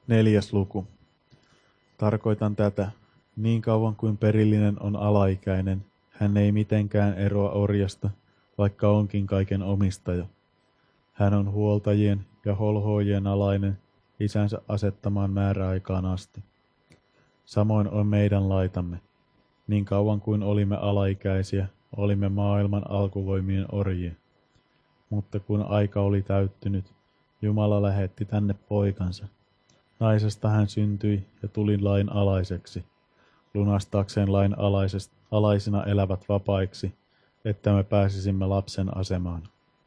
4. luku. Tarkoitan tätä. Niin kauan kuin perillinen on alaikäinen, hän ei mitenkään eroa orjasta, vaikka onkin kaiken omistaja. Hän on huoltajien ja holhoojien alainen isänsä asettamaan määräaikaan asti. Samoin on meidän laitamme. Niin kauan kuin olimme alaikäisiä, olimme maailman alkuvoimien orjia. Mutta kun aika oli täyttynyt, Jumala lähetti tänne poikansa. Naisesta hän syntyi ja tuli lain alaiseksi, lunastaakseen lain alaisina elävät vapaiksi, että me pääsisimme lapsen asemaan.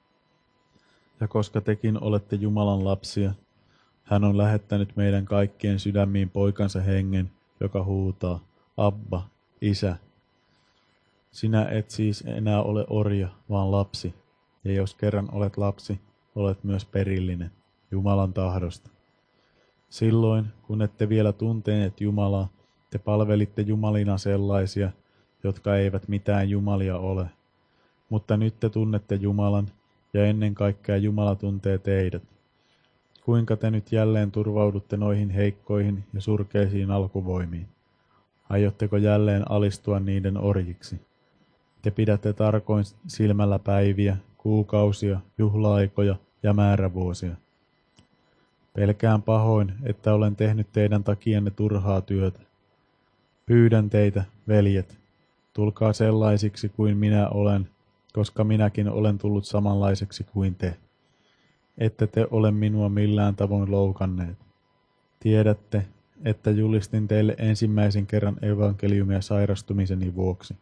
Ja koska tekin olette Jumalan lapsia, hän on lähettänyt meidän kaikkien sydämiin poikansa hengen, joka huutaa, Abba, Isä. Sinä et siis enää ole orja, vaan lapsi, ja jos kerran olet lapsi, olet myös perillinen, Jumalan tahdosta. Silloin, kun ette vielä tunteneet Jumalaa, te palvelitte jumalina sellaisia, jotka eivät mitään jumalia ole. Mutta nyt te tunnette Jumalan, ja ennen kaikkea Jumala tuntee teidät. Kuinka te nyt jälleen turvaudutte noihin heikkoihin ja surkeisiin alkuvoimiin? Aiotteko jälleen alistua niiden orjiksi? Te pidätte tarkoin silmällä päiviä, kuukausia, juhla-aikoja ja määrävuosia. Pelkään pahoin, että olen tehnyt teidän takianne turhaa työtä. Pyydän teitä, veljet, tulkaa sellaisiksi kuin minä olen, koska minäkin olen tullut samanlaiseksi kuin te. Ette te ole minua millään tavoin loukanneet. Tiedätte, että julistin teille ensimmäisen kerran evankeliumia sairastumiseni vuoksi.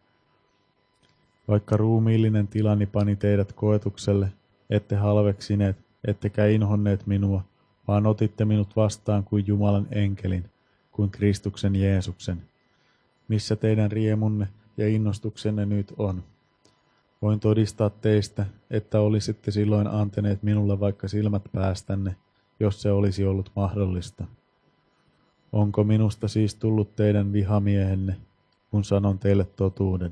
Vaikka ruumiillinen tilani pani teidät koetukselle, ette halveksineet, ettekä inhonneet minua, vaan otitte minut vastaan kuin Jumalan enkelin, kuin Kristuksen Jeesuksen. Missä teidän riemunne ja innostuksenne nyt on? Voin todistaa teistä, että olisitte silloin antaneet minulle vaikka silmät päästänne, jos se olisi ollut mahdollista. Onko minusta siis tullut teidän vihamiehenne, kun sanon teille totuuden?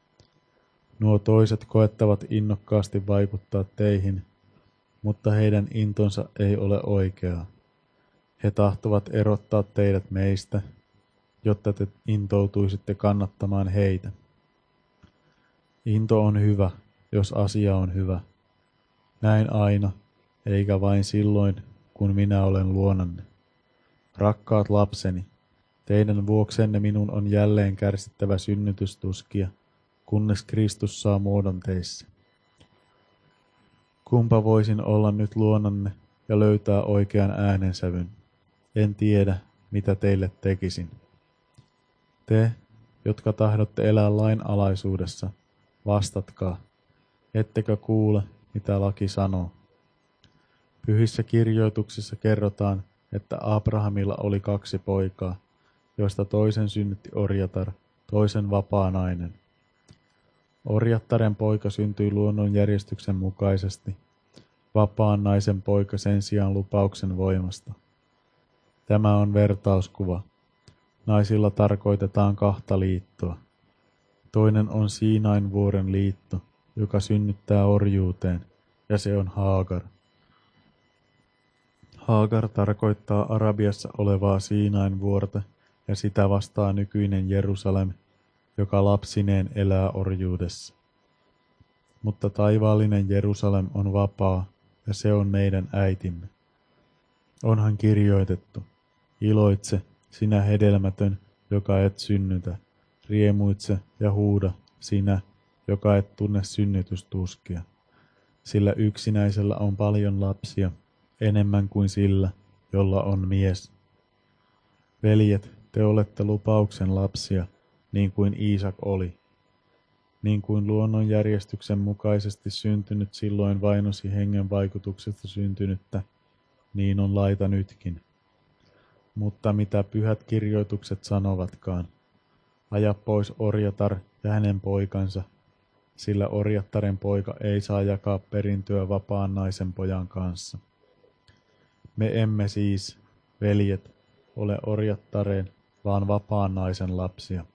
Nuo toiset koettavat innokkaasti vaikuttaa teihin, mutta heidän intonsa ei ole oikeaa. He tahtovat erottaa teidät meistä, jotta te intoutuisitte kannattamaan heitä. Into on hyvä, jos asia on hyvä. Näin aina, eikä vain silloin, kun minä olen luonanne. Rakkaat lapseni, teidän vuoksenne minun on jälleen kärsittävä synnytystuskia, kunnes Kristus saa muodon teissä. Kumpa voisin olla nyt luonanne ja löytää oikean äänensävyn. En tiedä, mitä teille tekisin. Te, jotka tahdotte elää lain alaisuudessa, vastatkaa, ettekö kuule, mitä laki sanoo. Pyhissä kirjoituksissa kerrotaan, että Abrahamilla oli 2 poikaa, joista toisen synnytti orjatar, toisen vapaa nainen. Orjattaren poika syntyi luonnonjärjestyksen mukaisesti, vapaan naisen poika sen sijaan lupauksen voimasta. Tämä on vertauskuva. Naisilla tarkoitetaan 2 liittoa. Toinen on Siinain vuoren liitto, joka synnyttää orjuuteen, ja se on Haagar. Haagar tarkoittaa Arabiassa olevaa Siinain vuorta, ja sitä vastaa nykyinen Jerusalem, joka lapsineen elää orjuudessa. Mutta taivaallinen Jerusalem on vapaa, ja se on meidän äitimme. Onhan kirjoitettu, iloitse, sinä hedelmätön, joka et synnytä, riemuitse ja huuda, sinä, joka et tunne synnytystuskia. Sillä yksinäisellä on paljon lapsia, enemmän kuin sillä, jolla on mies. Veljet, te olette lupauksen lapsia, niin kuin Iisak oli. Niin kuin luonnonjärjestyksen mukaisesti syntynyt silloin vainosi hengen vaikutuksesta syntynyttä, niin on laita nytkin. Mutta mitä pyhät kirjoitukset sanovatkaan, aja pois orjatar ja hänen poikansa, sillä orjattaren poika ei saa jakaa perintöä vapaan naisen pojan kanssa. Me emme siis, veljet, ole orjattaren, vaan vapaan naisen lapsia.